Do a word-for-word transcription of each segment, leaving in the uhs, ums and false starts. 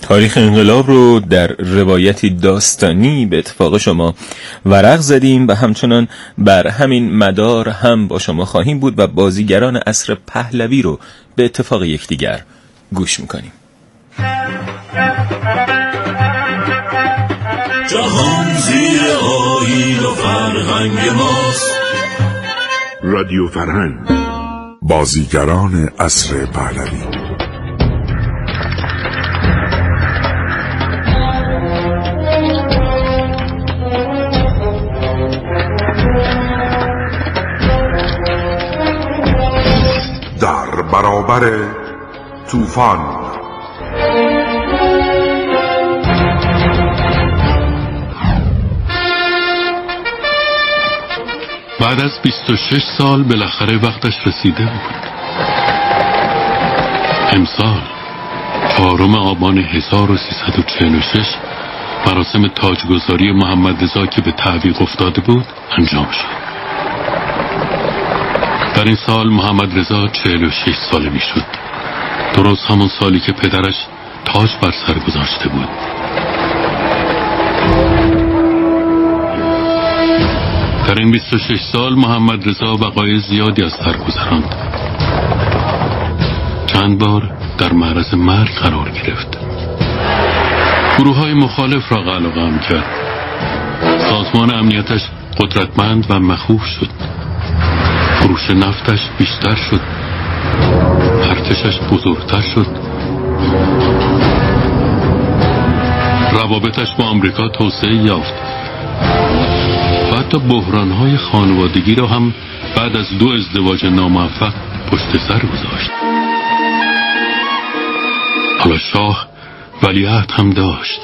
تاریخ انقلاب رو در روایتی داستانی به اتفاق شما ورق زدیم و همچنان بر همین مدار هم با شما خواهیم بود و بازیگران عصر پهلوی رو به اتفاق یکدیگر گوش میکنیم. جهان زیر آیین و فرهنگ ماست. رادیو فرهنگ، بازیگران عصر پهلوی. در برابر طوفان. بعد از بیست و شش سال بالاخره وقتش رسیده بود. امسال چهارم آبان هزار و سیصد و چهل و شش مراسم تاجگذاری محمد رضا که به تعویق افتاده بود انجام شد. در این سال محمد رضا چهل و شش ساله می شد، درست همون سالی که پدرش تاج بر سر گذاشته بود. در این بیست و شش سال محمد رضا وقایع زیادی از سر گذراند. چند بار در معرض مرگ قرار گرفت. گروه های مخالف را قلقم کرد. سازمان امنیتش قدرتمند و مخوف شد. فروش نفتش بیشتر شد. ارتشش بزرگتر شد. روابطش با آمریکا توسعه یافت. و حتی بحران‌های خانوادگی را هم بعد از دو ازدواج ناموفق پشت سر گذاشت. حالا شاه ولیعهد هم داشت.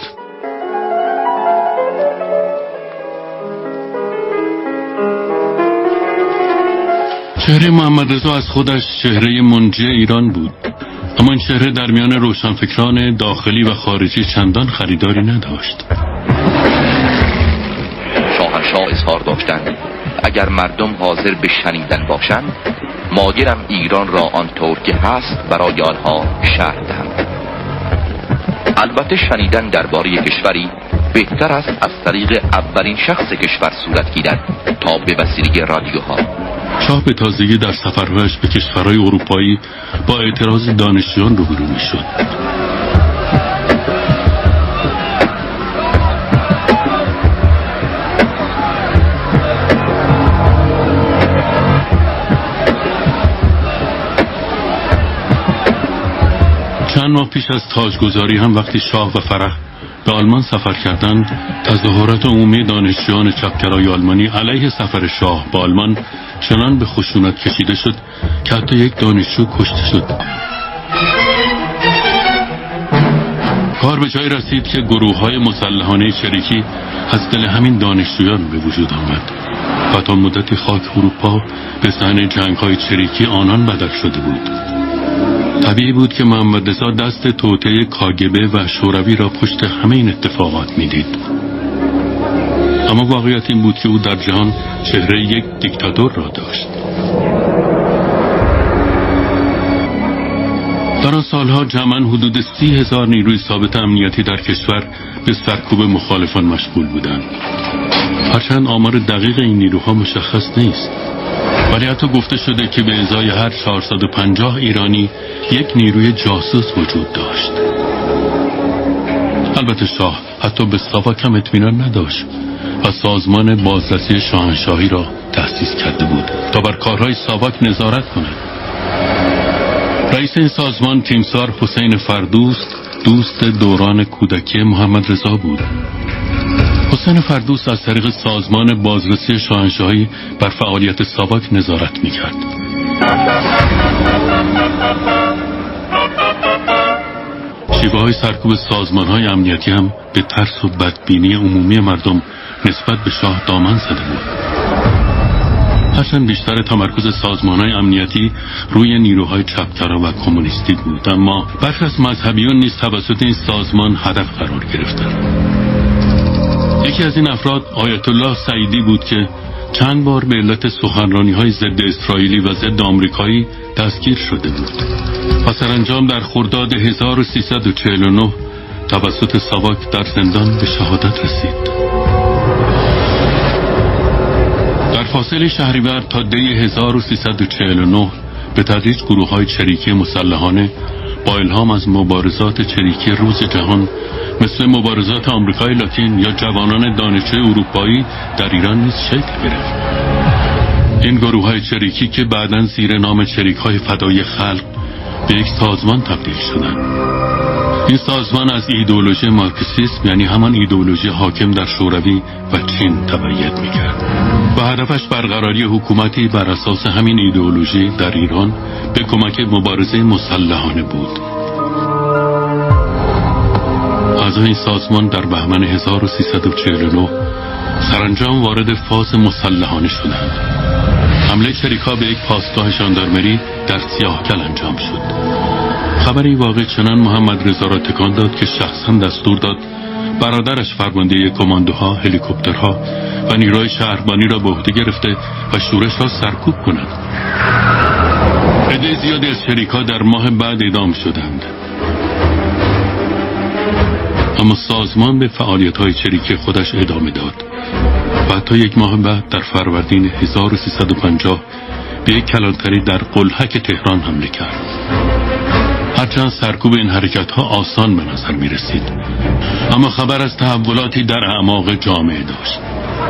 چهره محمد رضا از خودش چهره منجی ایران بود، اما این چهره در میان روشنفکران داخلی و خارجی چندان خریداری نداشت. شاهنشاه اظهار داشتند اگر مردم حاضر به شنیدن باشند ماگرم ایران را آنطور که هست برای آنها شرح دهم. البته شنیدن درباره کشوری بهتر است از طریق اولین شخص کشور صورت گیرد تا به وسیله رادیوها. شاه به تازگی در سفرهایش به کشورهای اروپایی با اعتراض دانشجویان روبرو می‌شد. چند ماه پیش از تاجگذاری هم وقتی شاه و فرح به آلمان سفر کردند، تظاهرات عمومی دانشجویان چپگرای آلمانی علیه سفر شاه به آلمان چنان به خشونت کشیده شد که حتی یک دانشجو کشته شد. کار به جای رسید که گروه‌های مسلحانه چریکی از دل همین دانشجویان به وجود آمد و تا مدتی خاک اروپا به صحنه جنگ‌های چریکی آنان بدل شده بود. طبیعی بود که محمد رضا دست توطئه کاگبه و شوروی را پشت همه این اتفاقات میدید. اما واقعیت این بود که او در جهان چهره یک دیکتاتور را داشت. در آن سالها جمعاً حدود سی هزار نیروی ثابت امنیتی در کشور به سرکوب مخالفان مشغول بودند. هرچند آمار دقیق این نیروها مشخص نیست، ولی حتی گفته شده که به ازای هر چهارصد و پنجاه ایرانی یک نیروی جاسوس وجود داشت. البته شاه حتی به ساواک هم اطمینان نداشت و سازمان بازرسی شاهنشاهی را تأسیس کرده بود تا بر کارهای ساواک نظارت کند. رئیس این سازمان تیمسار حسین فردوست دوست دوران کودکی محمد رضا بود. حسین فردوست از طریق سازمان بازرسی شاهنشاهی بر فعالیت ساواک نظارت می‌کرد. شیوه‌های سرکوب سازمان‌های امنیتی هم به ترس و بدبینی عمومی مردم نسبت به شاه دامن زده بود. هرچند بیشتر تمرکز سازمان‌های امنیتی روی نیروهای چپگرا و کمونیستی بود، اما برخی از مذهبیون نیز توسط این سازمان هدف قرار گرفتند. یکی از این افراد آیت الله سعیدی بود که چند بار به علت سخنرانی‌های ضد اسرائیلی و ضد آمریکایی دستگیر شده بود و سرانجام در خرداد هزار و سیصد و چهل و نه توسط ساواک در زندان به شهادت رسید. در فاصله شهریور تا دی هزار و سیصد و چهل و نه به تدریج گروه‌های چریکی مسلحانه با الهام از مبارزات چریکی روز جهان مثل مبارزات آمریکای لاتین یا جوانان دانشجو اروپایی در ایران نیز شکل گرفت. این گروه‌های چریکی که بعداً زیر نام چریک‌های فدای خلق به یک سازمان تبدیل شدند. این سازمان از ایدئولوژی مارکسیسم، یعنی همان ایدئولوژی حاکم در شوروی و چین، تبعیت می‌کرد و هدفش برقراری حکومتی بر اساس همین ایدئولوژی در ایران به کمک مبارزه مسلحانه بود. اعضای این سازمان در بهمن هزار و سیصد و چهل و نه سرانجام وارد فاز مسلحانه شدند. حمله چریک‌ها به یک پاسگاه ژاندارمری در سیاهکل انجام شد. خبر این واقع چنان محمد رضا را تکان داد که شخصا دستور داد برادرش فرمانده کماندوها، هلیکوپترها و نیروی شهربانی را به عهده گرفته و شورش را سرکوب کنند. عده زیادی از چریک‌ها در ماه بعد اعدام شدند. اما سازمان به فعالیت‌های چریکی خودش ادامه داد و حتی یک ماه بعد در فروردین هزار و سیصد و پنجاه به یک کلانتری در قلهک تهران حمله کرد. هرچند سرکوب این حرکت‌ها آسان به نظر می رسید، اما خبر از تحولاتی در اعماق جامعه داشت.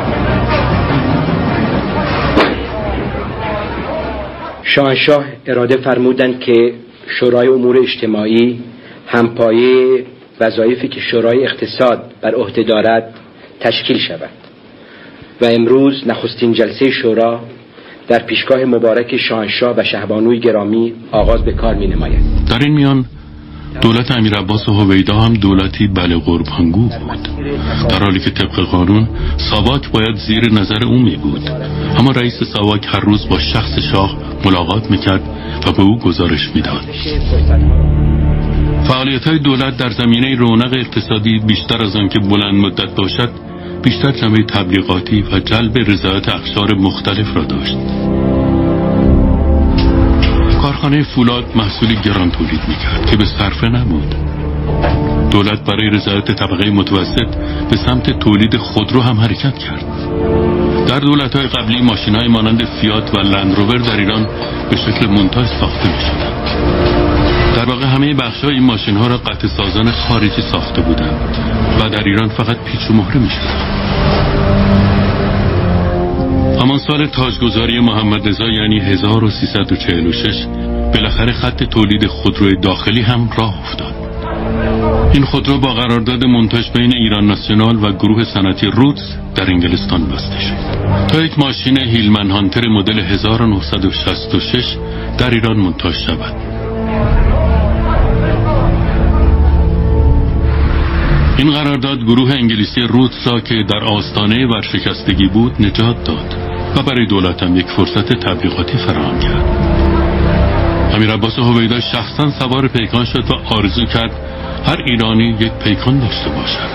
شاهنشاه اراده فرمودند که شورای امور اجتماعی همپایه وظایفی که شورای اقتصاد بر عهده دارد تشکیل شود و امروز نخستین جلسه شورا در پیشگاه مبارک شاهنشاه و شهبانوی گرامی آغاز به کار می نماید. در این میان دولت امیر عباس هویدا هم دولتی بله قربانگو بود، در حالی که طبق قانون ساواک باید زیر نظر او می بود. اما رئیس ساواک هر روز با شخص شاه ملاقات میکرد و به او گزارش میداد. فعالیت‌های دولت در زمینه رونق اقتصادی بیشتر از آن که بلند مدت باشد، بیشتر جنبه تبلیغاتی و جلب رضایت اقشار مختلف را داشت. کارخانه فولاد محصولی گران تولید میکرد که به صرفه نبود. دولت برای رضایت طبقه متوسط به سمت تولید خودرو هم حرکت کرد. در دولت‌های قبلی ماشین‌های مانند فیات و لندروور در ایران به شکل مونتاژ ساخته می‌شدند. در واقع همه بخش‌های این ماشین‌ها را قطع سازان خارجی ساخته بودند و در ایران فقط پیچ و مهره می‌شدند. همان سال تاجگذاری محمد رضا یعنی هزار و سیصد و چهل و شش بالاخره خط تولید خودروی داخلی هم راه افتاد. این خودرو با قرارداد مونتاژ بین ایران ناسیونال و گروه صنعتی رودز در انگلستان بسته شد تا یک ماشین هیلمن هانتر مدل هزار و نهصد و شصت و شش در ایران مونتاژ شود. این قرارداد گروه انگلیسی رودز را که در آستانه ورشکستگی بود نجات داد و برای دولت هم یک فرصت تبلیغاتی فراهم کرد. امیر عباس هویدا شخصا سوار پیکان شد و آرزو کرد هر ایرانی یک پیکان داشته باشد.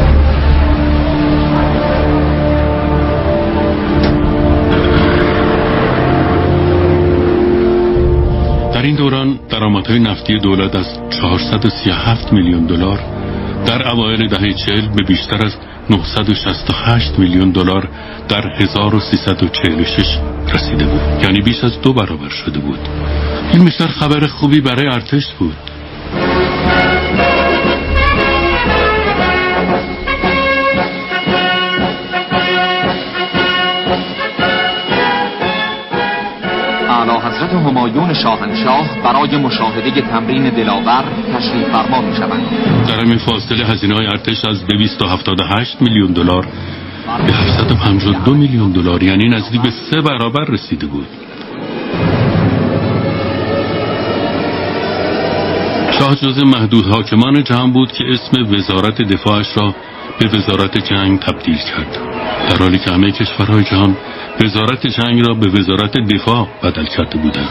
در این دوران درآمدهای نفتی دولت از چهارصد و سی و هفت میلیون دلار در اوایل دهه چهل به بیشتر از نهصد و شصت و هشت میلیون دلار در هزار و سیصد و چهل و شش رسیده بود، یعنی بیش از دو برابر شده بود. این بیشتر خبر خوبی برای ارتش بود. حضرت همایون شاهنشاه برای مشاهده تمرین دلاور تشریف فرما می شوند. در همین فاصله هزینه های ارتش از دویست و هفتاد و هشت میلیون دلار به هفتصد و پنجاه و دو میلیون دلار، یعنی نزدیک به سه برابر رسیده بود. شاه جزو محدود حاکمان جهان بود که اسم وزارت دفاعش را به وزارت جنگ تبدیل کرد، در حالی که همه کشورهای جهان وزارت جنگ را به وزارت دفاع بدل کرده بودند.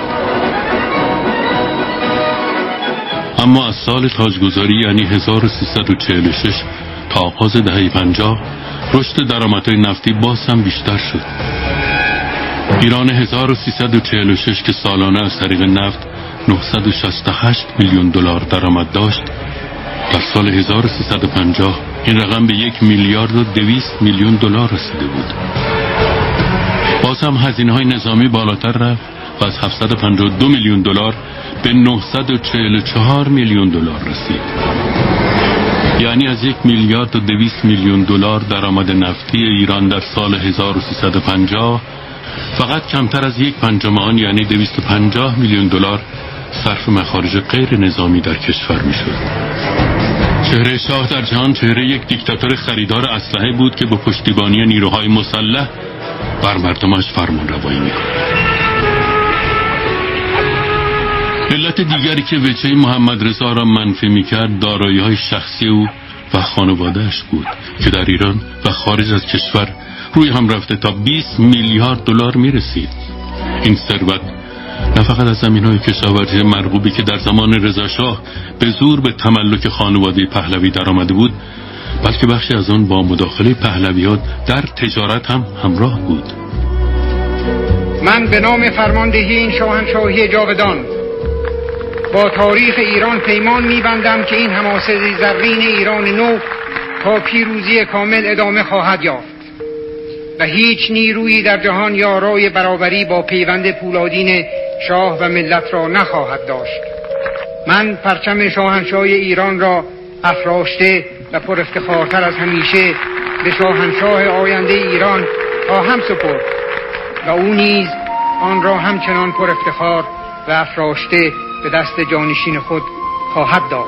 اما از سال تاجگذاری یعنی هزار و سیصد و چهل و شش تا آغاز دهه پنجاه رشد درآمدهای نفتی باز هم بیشتر شد. ایران هزار و سیصد و چهل و شش که سالانه از طریق نفت نهصد و شصت و هشت میلیون دلار درآمد داشت، در سال هزار و سیصد و پنجاه این رقم به یک میلیارد و دویست میلیون دلار رسیده بود. باز هم هزینه‌های نظامی بالاتر رفت و از هفتصد و پنجاه و دو میلیون دلار به نهصد و چهل و چهار میلیون دلار رسید. یعنی از یک میلیارد و دویست میلیون دلار درآمد نفتی ایران در سال هزار و سیصد و پنجاه فقط کمتر از یک پنجم آن یعنی دویست و پنجاه میلیون دلار صرف مخارج غیر نظامی در کشور میشد. چهره شاه در جهان چهره یک دیکتاتور خریدار اسلحه بود که با پشتیبانی نیروهای مسلح بر مردمش فرمان روایی میکند. علت دیگری که وجه محمد رضا را منفی میکرد دارایی‌های شخصی او و خانواده‌اش بود که در ایران و خارج از کشور روی هم رفته تا بیست میلیارد دلار میرسید. این ثروت نه فقط از زمین‌های کشاورزی مرغوبی که در زمان رضا شاه به زور به تملک خانواده پهلوی درآمده بود، بلکه بخشی از آن با مداخله پهلویان در تجارت هم همراه بود. من به نام فرماندهی این شاهنشاهی جاودان با تاریخ ایران پیمان می‌بندم که این حماسه زرین ایران نو تا پیروزی کامل ادامه خواهد یافت و هیچ نیرویی در جهان یارای برابری با پیوند پولادین شاه و ملت را نخواهد داشت. من پرچم شاهنشاهی ایران را افراشته و پر افتخارتر از همیشه به شاهنشاه آینده ایران خواهم سپرد و او نیز آن را همچنان پر افتخار و افراشته به دست جانشین خود خواهد داد.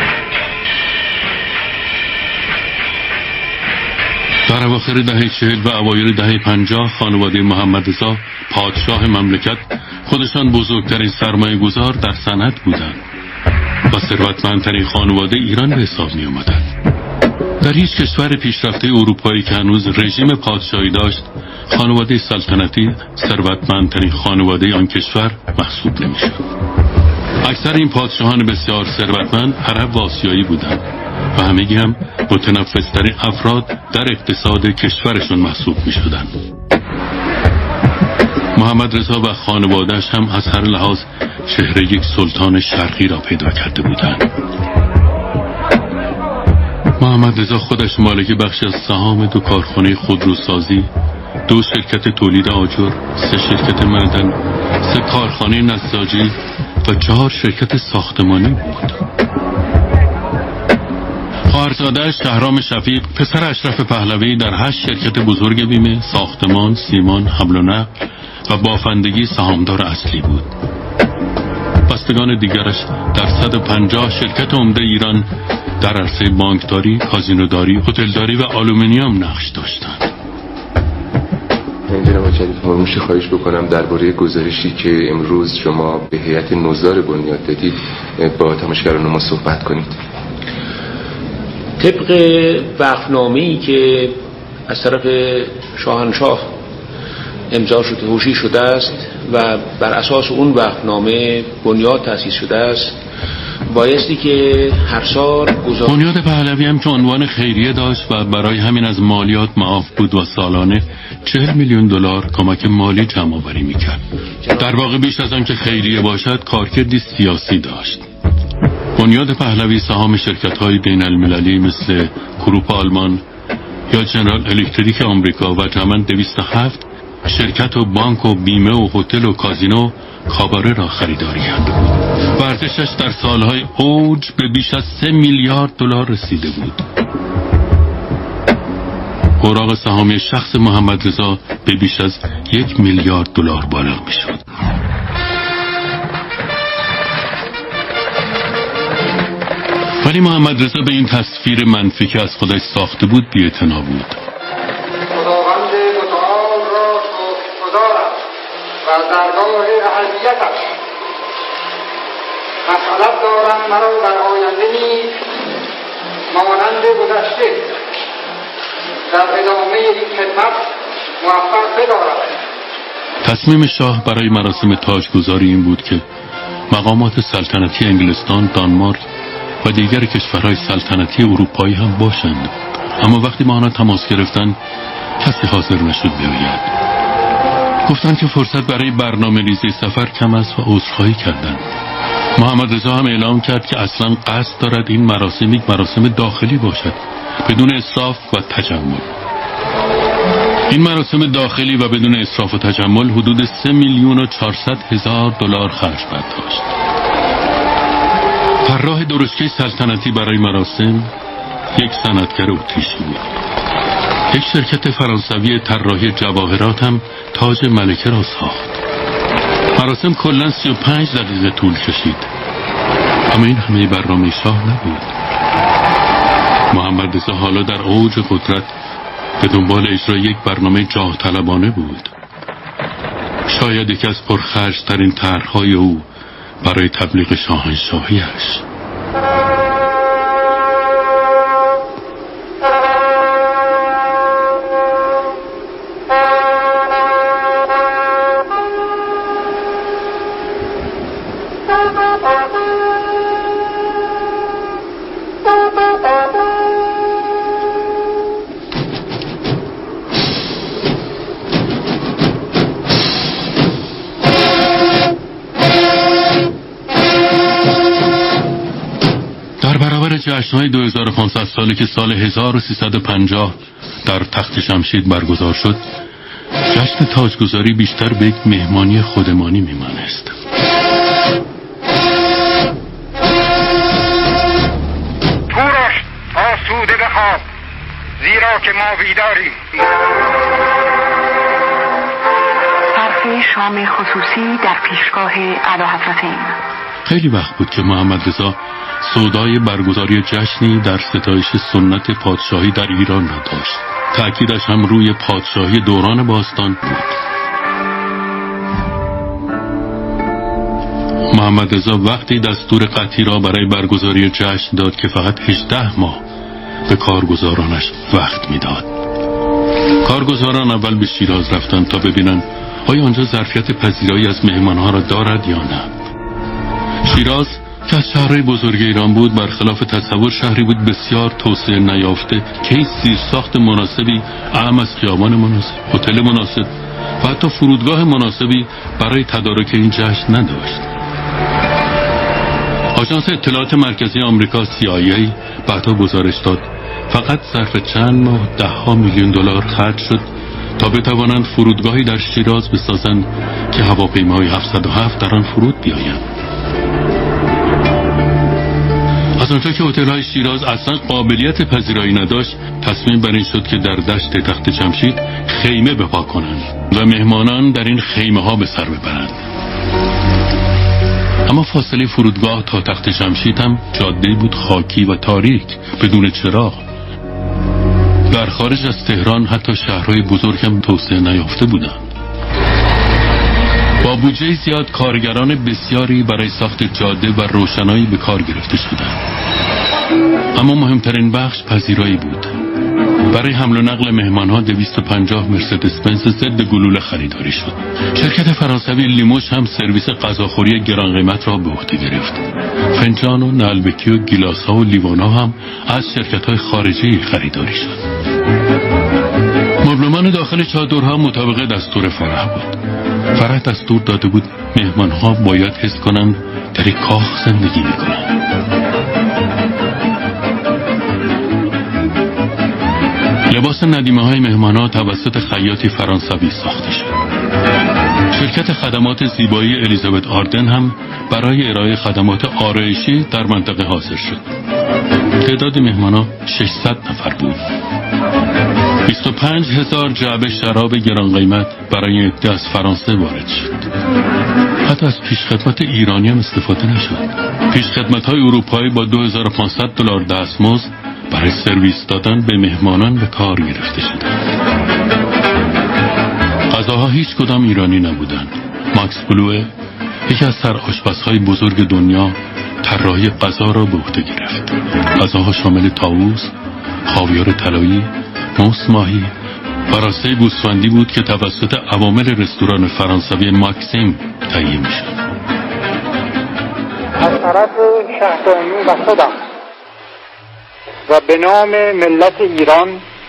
در اواخر دهه چهل و اوایل دهه پنجاه خانواده محمد رضا پادشاه مملکت خودشان بزرگترین سرمایه گذار در صنعت بودند و ثروتمندترین خانواده ایران به حساب می آمدند. در هیچ کشور پیشرفته اروپایی که هنوز رژیم پادشاهی داشت خانواده سلطنتی ثروتمندترین خانواده آن کشور محسوب نمی شد. اکثر این پادشاهان بسیار ثروتمند عرب و آسیایی بودند و همگی هم متنفذترین افراد در اقتصاد کشورشون محسوب می شدند. محمد رضا و خانواده‌اش هم از هر لحاظ چهره یک سلطان شرقی را پیدا کرده بودند. محمد رضا خودش مالک بخش از سهام دو کارخانه خودروسازی، دو شرکت تولید آجر، سه شرکت معدن، سه کارخانه نساجی و چهار شرکت ساختمانی بود. خواهرزاده‌اش شهرام شفیق پسر اشرف پهلوی در هشت شرکت بزرگ بیمه، ساختمان، سیمان، حمل و نقل و بافندگی سهامدار اصلی بود. بستگان دیگرش در صد و پنجاه شرکت عمده ایران در عرصه بانکداری، کازینوداری، هتلداری و آلومینیوم نقش داشتند. جناب شریف فرموش خواهش بکنم درباره گزارشی که امروز شما به هیئت نظار بنیاد دادید با تماشاگران ما صحبت کنید. طبق وقفنامه‌ای که از طرف شاهنشاه امضا شده توشیح شده است و بر اساس اون وقفنامه بنیاد تأسیس شده است، بایستی که هر سال گزارش بنیاد پهلوی هم که عنوان خیریه داشت و برای همین از مالیات معاف بود و سالانه چهل میلیون دلار کمک مالی جمع آوری میکرد. در واقع بیش از آن که خیریه باشد کارکردی سیاسی داشت. بنیاد پهلوی سهام شرکت‌های بین المللی مثل کروپ آلمان یا جنرال الکتریک آمریکا و جمعاً دویست و هفت شرکت و بانک و بیمه و هتل و کازینو کاباره را خریداری کرده بود. ارزشش در سالهای اوج به بیش از سه میلیارد دلار رسیده بود. اوراق سهامی شخص محمد رضا به بیش از یک میلیارد دلار بالغ میشد. ولی محمد رضا به این تصویر منفی که از خودش ساخته بود بی‌اعتنا بود. خداوند متعال را شکرگزارم و درگاه اهلیتش مسئلت دارم مرا در آینده نیز مانند گذشته در ادامه این خدمت موفق بدارد. تصمیم شاه برای مراسم تاجگذاری این بود که مقامات سلطنتی انگلستان، دانمارک و دیگر کشورهای سلطنتی اروپایی هم باشند، اما وقتی با آنها تماس گرفتن کسی حاضر نشد بیاید. گفتند که فرصت برای برنامه ریزی سفر کم است و عذرخواهی کردند. محمد رضا هم اعلام کرد که اصلا قصد دارد این مراسم یک مراسم داخلی باشد بدون اسراف و تجمل. این مراسم داخلی و بدون اسراف و تجمل حدود سه میلیون و چهارصد هزار دلار خرج خواهد داشت. طراح درشکه سلطنتی برای مراسم یک صنعتگر اتریشی بود. یک شرکت فرانسوی طراحی جواهرات هم تاج ملکه را ساخت. مراسم کلاً سی و پنج دقیقه طول کشید. اما این همه برنامه شاه نبود. محمد رضا حالا در اوج قدرت به دنبال اجرای یک برنامه جاه طلبانه بود. شاید یکی از پرخرج‌ترین طرح‌های او برای تبلیغ شاهنشاهیش. جشن‌های دو هزار و پانصد سالی که سال هزار و سیصد و پنجاه در تخت جمشید برگزار شد، جشن تاجگذاری بیشتر به یک مهمانی خودمانی میمانست. کوروش آسوده بخواب، زیرا که ما بیداریم. صرف شام خصوصی در پیشگاه اعلیحضرتین. خیلی وقت بود که محمد رضا سودای برگزاری جشنی در ستایش سنت پادشاهی در ایران را داشت. تأکیدش هم روی پادشاهی دوران باستان بود. محمد رضا وقتی دستور قطعی را برای برگزاری جشن داد که فقط هجده ماه به کارگزارانش وقت میداد. کارگزاران اول به شیراز رفتند تا ببینن آیا آنجا ظرفیت پذیرایی از مهمانها را دارد یا نه. شیراز که از شهرهای بزرگ ایران بود، برخلاف تصور شهری بود بسیار توسعه نیافته که هیچ زیرساخت مناسبی، اعم از خیابان مناسب، هتل مناسب و حتی فرودگاه مناسبی برای تدارک این جشن نداشت. آژانس اطلاعات مرکزی آمریکا سی آی ای بعدا گزارش داد فقط ظرف چند ماه ده ها میلیون دلار خرج شد تا بتوانند فرودگاهی در شیراز بسازند که هواپیماهای هفتصد و هفت در آن فرود بیایند. از آنجا که هتل‌های شیراز اصلا قابلیت پذیرایی نداشت، تصمیم بر این شد که در دشت تخت جمشید خیمه بپا کنند و مهمانان در این خیمه ها به سر ببرند. اما فاصله فرودگاه تا تخت جمشید هم جاده بود خاکی و تاریک بدون چراغ. در خارج از تهران حتی شهرهای بزرگ هم توسعه نیافته بودند. با بودجه زیاد کارگران بسیاری برای ساخت جاده و روشنایی به کار گرفته شدند. اما مهمترین بخش پذیرایی بود. برای حمل و نقل مهمانها دویست و پنجاه مرسدس بنز ضد گلوله خریداری شد. شرکت فرانسوی لیموش هم سرویس غذاخوری گران قیمت را به عهده گرفت. فنجان و نعلبکی و گیلاس ها و لیوان ها هم از شرکت های خارجی خریداری شد. مبلمان داخل چادرها مطابق دستور فرح بود. فرح دستور داده بود مهمانها باید حس کنند در یک کاخ زندگی میکنند. لباس ندیمه های مهمانها توسط خیاطی فرانسوی ساخته شد. شرکت خدمات زیبایی الیزابت آردن هم برای ارائه خدمات آرایشی در منطقه حاضر شد. تعداد مهمانها ششصد نفر بود. بیست و پنج هزار جعبه شراب گران قیمت برای عده از فرانسه وارد شد. حتی از پیشخدمت ایرانی هم استفاده نشد. پیشخدمت های اروپایی با دو هزار و پانصد دلار دستمزد برای سرویس دادن به مهمانان به کار گرفته شدند. غذاها هیچ کدام ایرانی نبودند. ماکس بلوه، یکی از سر آشپزهای بزرگ دنیا، طراحی غذا را به عهده گرفت. غذاها شامل طاووس، خاویار طلایی، موس ماهی و راسته گوسفندی بود که توسط عوامل رستوران فرانسوی ماکسیم تهیه می‌شد. از طرف شهرداری و خودم و به نام ملت ایران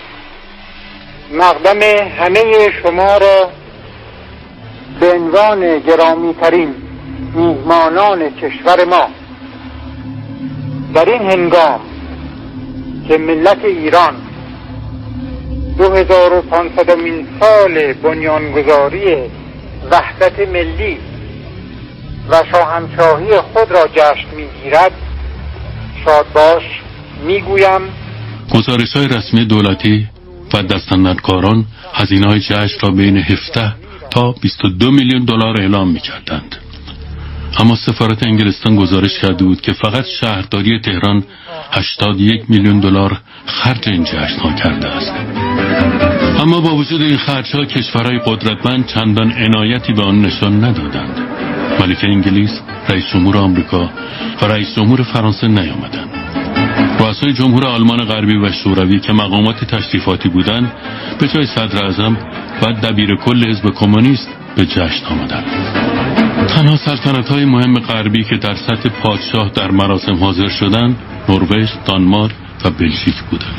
مقدم همه شما را به عنوان گرامی ترین میهمانان کشور ما در این هنگام که ملت ایران دو هزار و پانصدمین سال بنیانگذاری وحدت ملی و شاهنشاهی خود را جشن میگیرد شاد باش میگویم. گزارش‌های رسمی دولتی و دستاندرکاران هزینه‌های جشن را بین هفده تا بیست و دو میلیون دلار اعلام می‌کردند. اما سفارت انگلستان گزارش کرده بود که فقط شهرداری تهران هشتاد و یک میلیون دلار خرج این جشن‌ها کرده است. اما با وجود این خرج‌ها کشورهای قدرتمند چندان عنایتی به آن نشان ندادند. ملکه انگلیس، رئیس جمهور آمریکا و رئیس جمهور فرانسه نیامدند. رؤسای جمهور آلمان غربی و شوروی که مقامات تشریفاتی بودند به جای صدر اعظم و دبیر کل حزب کمونیست به جشن آمدند. تنها سلطنت‌های مهم غربی که در سطح پادشاه در مراسم حاضر شدند نروژ، دانمارک و بلژیک بودند.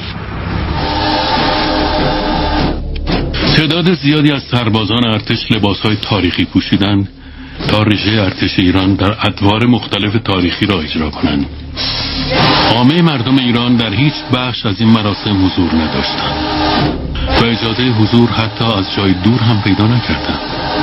تعداد زیادی از سربازان ارتش لباس‌های تاریخی پوشیدند تا رژه ارتش ایران در ادوار مختلف تاریخی را اجرا کنند. عامه مردم ایران در هیچ بخش از این مراسم حضور نداشتند و اجازه حضور حتی از جای دور هم پیدا نکردند.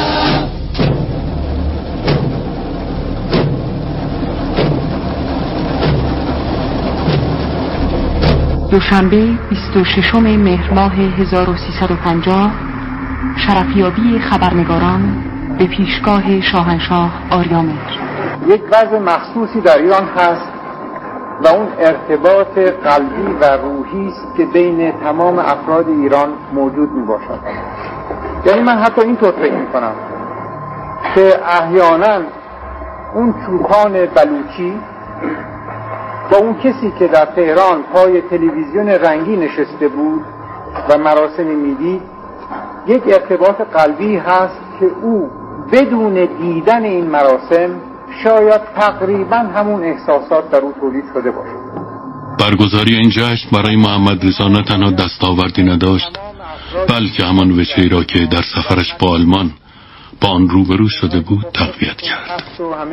دوشنبه بیست و ششم مهر ماه هزار و سیصد و پنجاه شرفیابی خبرنگاران به پیشگاه شاهنشاه آریامهر. یک وضع مخصوصی در ایران هست و اون ارتباط قلبی و روحی است که بین تمام افراد ایران موجود می باشد. یعنی من حتی اینطور فکر می کنم که احیانا اون چوپان بلوچی با اون کسی که در تهران پای تلویزیون رنگی نشسته بود و مراسم میدید یک ارتباط قلبی هست که او بدون دیدن این مراسم شاید تقریبا همون احساسات در او تولید شده باشد. برگزاری این جشن برای محمد رضا نه تنها دستاوردی نداشت بلکه همان وجهی را که در سفرش با آلمان با آن روبرو شده بود تقویت کرد.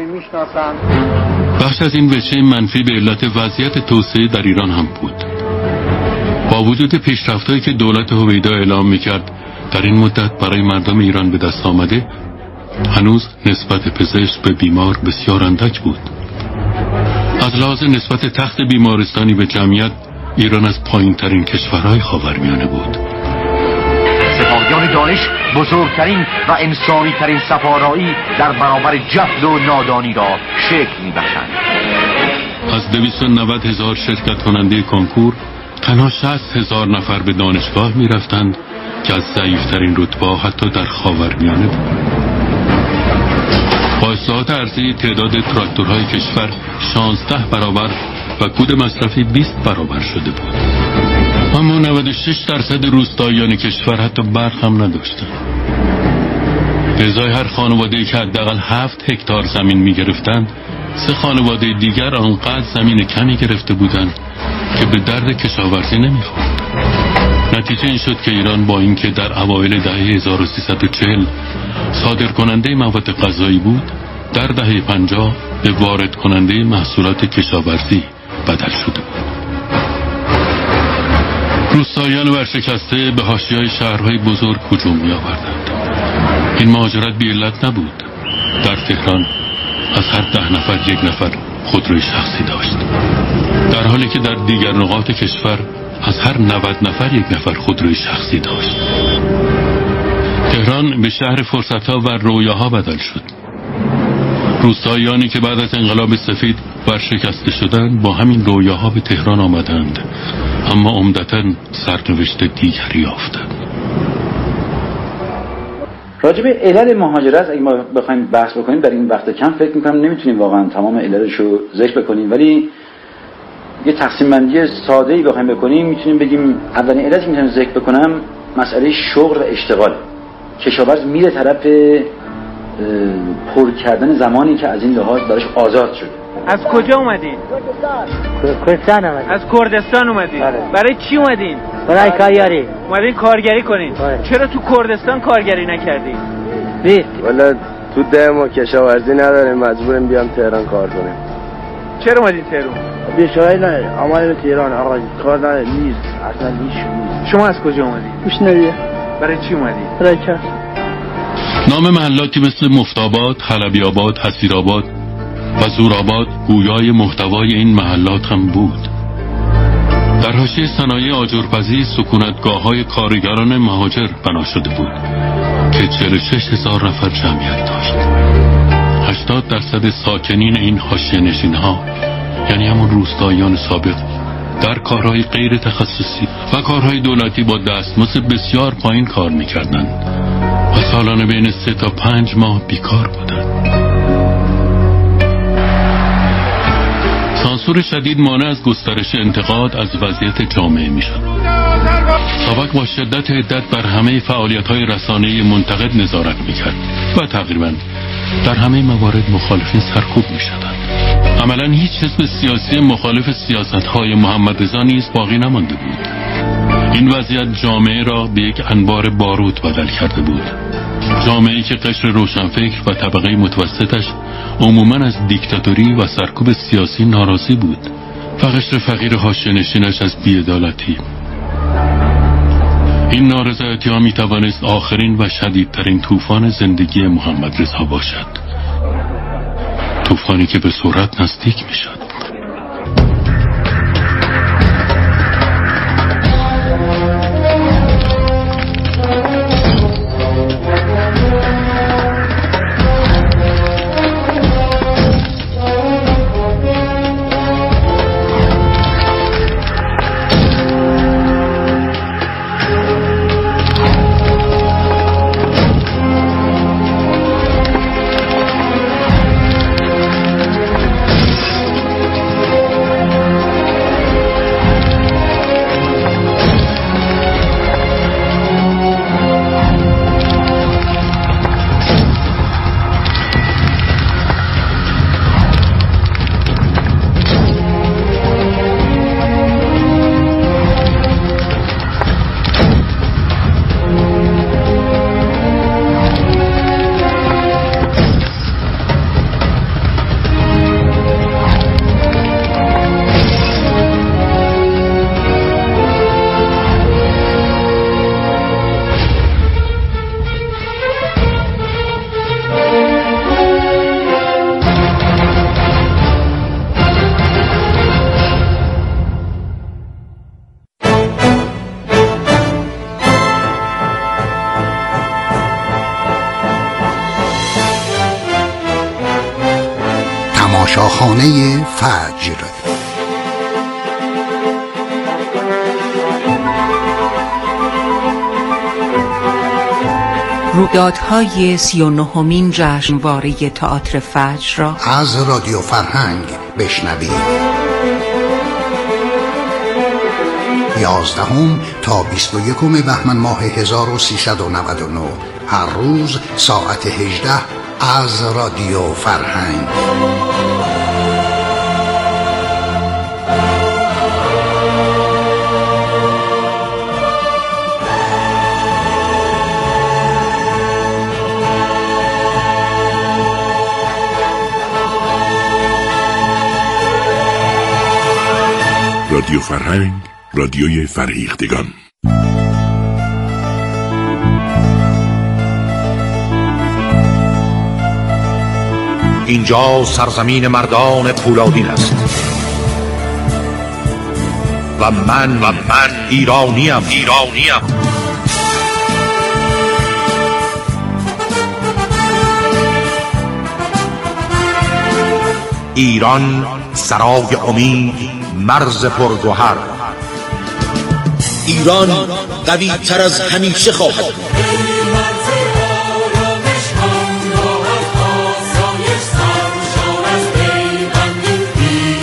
بخش از این وجه منفی به علت وضعیت توسعه در ایران هم بود. با وجود پیشرفت‌هایی که دولت هویدا اعلام می‌کرد در این مدت برای مردم ایران به دست آمده، هنوز نسبت پزشک به بیمار بسیار اندک بود. از لحاظ نسبت تخت بیمارستانی به جمعیت ایران از پایین‌ترین کشورهای خاورمیانه بود. سپاهیان دانش بزرگترین و انسانی‌ترین سپارایی در برابر جهل و نادانی را شکل می‌بخشند. از دویست و نود هزار شرکت کننده کنکور تنها شصت هزار نفر به دانشگاه می‌رفتند که از ضعیف‌ترین رتبه حتی در خاورمیانه بود. با اصلاحات ارضی تعداد تراکتورهای کشور شانزده برابر و کود مصرفی بیست برابر شده بود. اما نود و شش درصد روستاییان کشور حتی برق هم نداشتند. به ازای هر خانواده‌ای که حداقل هفت هکتار زمین می‌گرفتند، سه خانواده دیگر آنقدر زمین کمی گرفته بودند که به درد کشاورزی نمی‌خورد. نتیجه این شد که ایران با اینکه در اوایل دهه هزار و سیصد و چهل صادر کننده مواد غذایی بود، در دهه پنجاه به وارد کننده محصولات کشاورزی بدل شده بود. روستاییان ورشکسته به حاشیه‌های شهرهای بزرگ هجوم می‌آوردند. این مهاجرت بی علت نبود. در تهران از هر ده نفر یک نفر خودروی شخصی داشت، در حالی که در دیگر نقاط کشور از هر نود نفر یک نفر خودروی شخصی داشت. تهران به شهر فرصت‌ها و رویاها بدل شد. روستاییانی که بعد از انقلاب سفید ورشکسته شدند با همین رویاها به تهران آمدند، اما عمدتاً سرنوشت دیگری یافتند. راجب علل مهاجرت اگه ما بخوایم بحث بکنیم در این وقت کم فکر می‌کنم نمیتونیم واقعا تمام عللش رو ذکر بکنیم، ولی یه تقسیم بندی ساده‌ای بخوایم بکنیم میتونیم بگیم اولین علتی که میتونم ذکر بکنم مسئله شغل و اشتغال. کشاورز میره طرف پر کردن زمانی که از این لحاظ براش آزاد شد. از کجا اومدین؟ کردستان اومدین. از کردستان اومدین؟ آره. برای چی اومدین؟ برای کارگری. اومدین کارگری کنین؟ آره. چرا تو کردستان کارگری نکردین؟ بیست والا تو ده ما کشاورزی نداریم، مجبوریم بیام تهران کار کنیم. چرا اومدین تهران؟ بیشتری نه، آمدیم تهران آقا، کار نداره، نیست اصلا هیچ نیست. شما از کجا اومدید؟ گوشنویه. برای چی اومدید؟ برای کار. نام محلاتی مثل مفتاباد، حلبی‌آباد، حسیرآباد و زورآباد گویای محتوای این محلات هم بود. در حاشیه صنایع آجرپزی سکونتگاه‌های کارگران مهاجر بنا شده بود که چهل و شش هزار نفر جمعیت داشت. هشتاد درصد ساکنین این حاشیه نشین‌ها، یعنی همون روستاییان سابق، در کارهای غیر تخصصی و کارهای دولتی با دستمزد بسیار پایین کار می‌کردند و سالانه بین سه تا پنج ماه بیکار بودند. سانسور شدید مانع از گسترش انتقاد از وضعیت جامعه می‌شد. ساواک با شدت حدت بر همه فعالیت‌های رسانه‌ای منتقد نظارت می‌کرد و تقریباً در همه موارد مخالفین سرکوب می‌شدند. عملاً هیچ حزب سیاسی مخالف سیاست‌های محمد رضا نیز باقی نمانده بود. این وضعیت جامعه را به یک انبار بارود بدل کرده بود. جامعه‌ای که قشر روشنفکر و طبقه متوسطش عموماً از دیکتاتوری و سرکوب سیاسی ناراضی بود و قشر فقیر حاشیه‌نشینش از بی‌عدالتی. این نارضایتی‌ها می‌توانست آخرین و شدیدترین طوفان زندگی محمد رضا باشد، طوفانی که به سرعت نزدیک می‌شد. تماشاخانه فجر. رویدادهای سی و نهمین جشنواره تئاتر فجر را از رادیو فرهنگ بشنوید. یازدهم تا بیست و یکم بهمن ماه هزار و سیصد و نود و نه، هر روز ساعت هجده از رادیو فرهنگ. رادیو فرهنگ، رادیوی فرهیختگان. اینجا سرزمین مردان پولادین است و من و من ایرانیم ایرانیم ایران سرای امید، مرز پرگوهر. ایران قوی تر از همیشه خواهد.